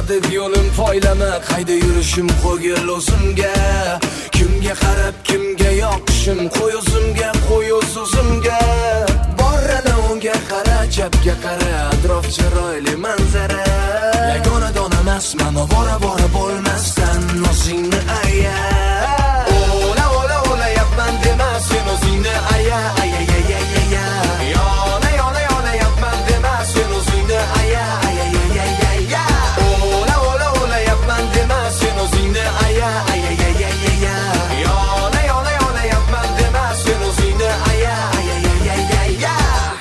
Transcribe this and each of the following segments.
deb yo'lim poylama, qayda yurishim qo'ygil o'zimga. Kimga qarab kimga yoqishim, qo'y o'zimga, qo'y o'zimga. Borrana unga qara, chapga qara, atrof chiroyli manzara. Yagona dona emasman, bora bora bo'lmasdan o'zingni aya. Ola ola ola yapman dema, sen o'zingni aya, aya aya aya. Yona yona yona yapman dema, sen o'zingni aya, aya aya aya. Ola ola ola yapman dema, sen o'zingni aya, aya aya aya. Yona yona yona yapman dema, sen o'zingni aya, aya aya aya.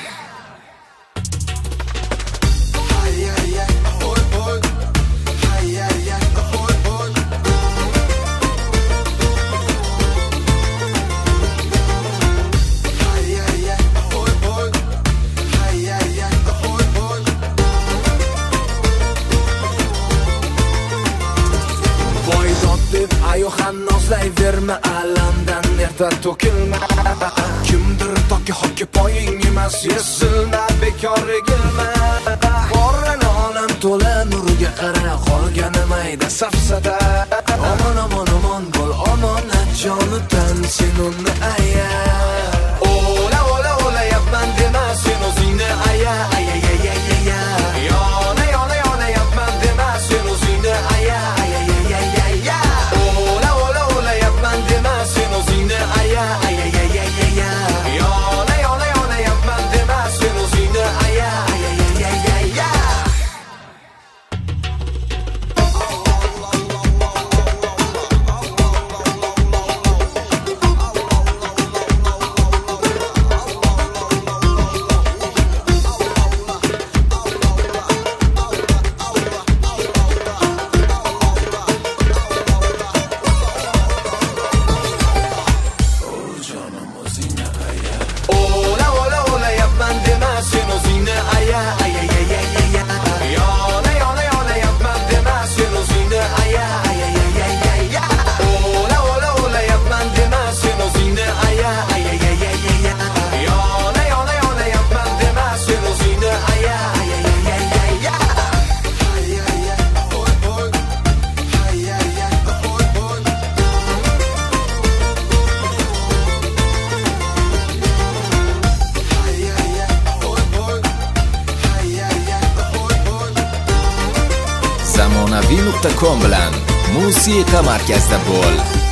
Ayo hanozlayverma, alamdan erta to'kilma. Kimdir toki hoki poying emas, yesilma, bekor egilma. Borrana olam to'la nurga qara, qolgani mayda safsada. Omon omon omon bo'l, omonat jonidan sen uni aya. Ola ola ola yapman dema, sen o'zingni aya, aya aya aya. Yona yona yona yapman dema, sen o'zingni aya, aya aya aya. Dema, sen o'zingni aya, aya aya aya. Yona yona yona yapman dema, sen o'zingni aya, aya aya aya. zamonaviy.com bilan musiqa markazida bo'l.